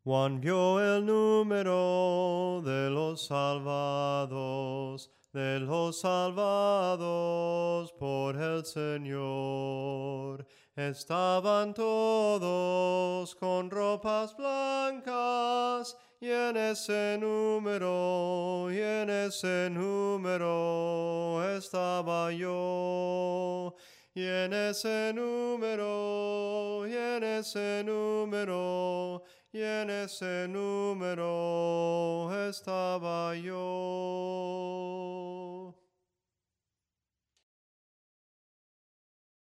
Juan vio el número de los salvados por el Señor. Estaban todos con ropas blancas, y en ese número estaba yo. Y en ese número, y en ese número estaba yo.